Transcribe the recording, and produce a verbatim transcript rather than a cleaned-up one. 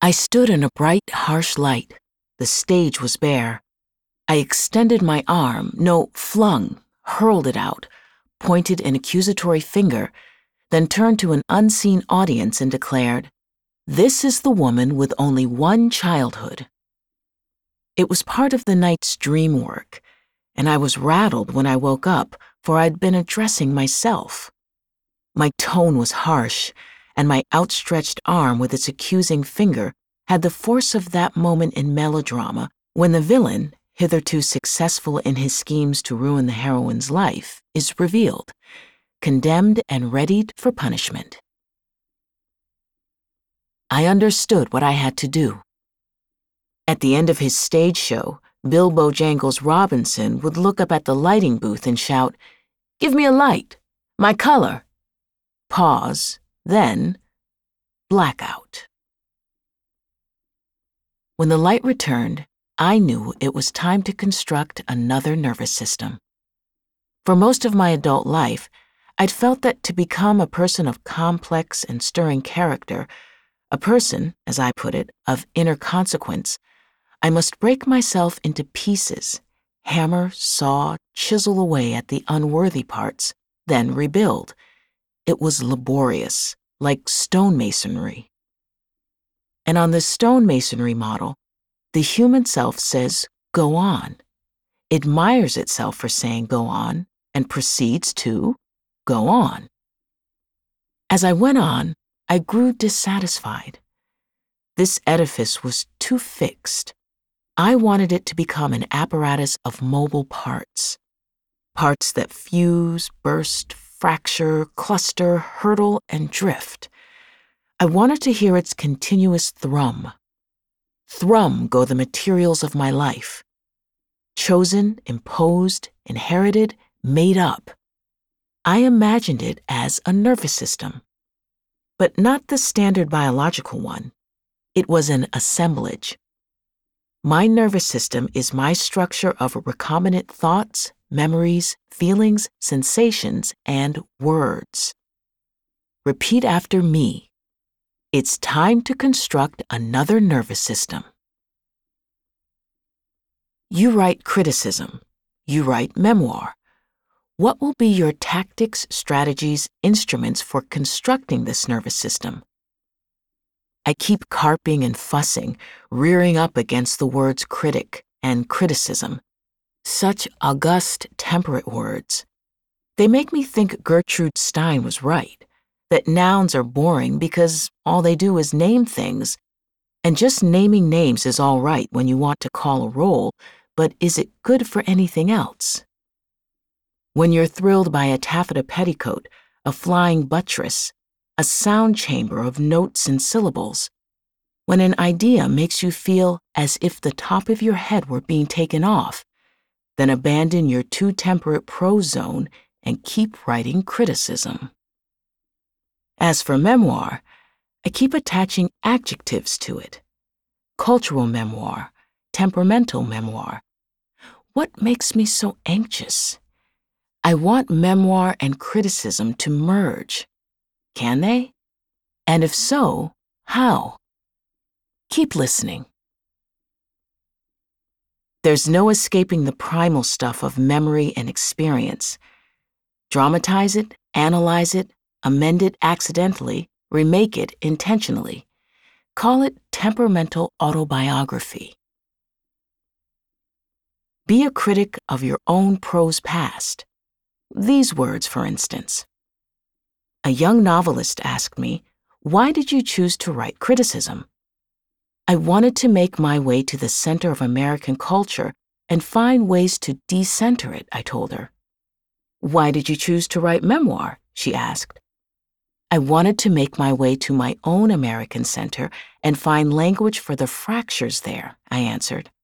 I stood in a bright, harsh light. The stage was bare. I extended my arm, no, flung, hurled it out, pointed an accusatory finger, then turned to an unseen audience and declared, "This is the woman with only one childhood." It was part of the night's dream work, and I was rattled when I woke up, for I'd been addressing myself. My tone was harsh, and my outstretched arm with its accusing finger had the force of that moment in melodrama when the villain, hitherto successful in his schemes to ruin the heroine's life, is revealed, condemned and readied for punishment. I understood what I had to do. At the end of his stage show, Bill Bojangles Robinson would look up at the lighting booth and shout, "Give me a light, my color." Pause, then blackout. When the light returned, I knew it was time to construct another nervous system. For most of my adult life, I'd felt that to become a person of complex and stirring character, a person, as I put it, of inner consequence, I must break myself into pieces, hammer, saw, chisel away at the unworthy parts, then rebuild. It was laborious, like stonemasonry. And on the stonemasonry model, the human self says, "Go on," admires itself for saying "go on," and proceeds to go on. As I went on, I grew dissatisfied. This edifice was too fixed. I wanted it to become an apparatus of mobile parts. Parts that fuse, burst, fracture, cluster, hurtle, and drift. I wanted to hear its continuous thrum. Thrum go the materials of my life. Chosen, imposed, inherited, made up. I imagined it as a nervous system. But not the standard biological one. It was an assemblage. My nervous system is my structure of recombinant thoughts, memories, feelings, sensations, and words. Repeat after me. It's time to construct another nervous system. You write criticism. You write memoir. What will be your tactics, strategies, instruments for constructing this nervous system? I keep carping and fussing, rearing up against the words critic and criticism. Such august, temperate words. They make me think Gertrude Stein was right, that nouns are boring because all they do is name things, and just naming names is all right when you want to call a roll, but is it good for anything else? When you're thrilled by a taffeta petticoat, a flying buttress, a sound chamber of notes and syllables, when an idea makes you feel as if the top of your head were being taken off, then abandon your too temperate prose zone and keep writing criticism. As for memoir, I keep attaching adjectives to it. Cultural memoir, temperamental memoir. What makes me so anxious? I want memoir and criticism to merge. Can they? And if so, how? Keep listening. There's no escaping the primal stuff of memory and experience. Dramatize it, analyze it, amend it accidentally, remake it intentionally. Call it temperamental autobiography. Be a critic of your own prose past. These words, for instance. A young novelist asked me, "Why did you choose to write criticism?" I wanted to make my way to the center of American culture and find ways to decenter it, I told her. "Why did you choose to write memoir?" she asked. I wanted to make my way to my own American center and find language for the fractures there, I answered.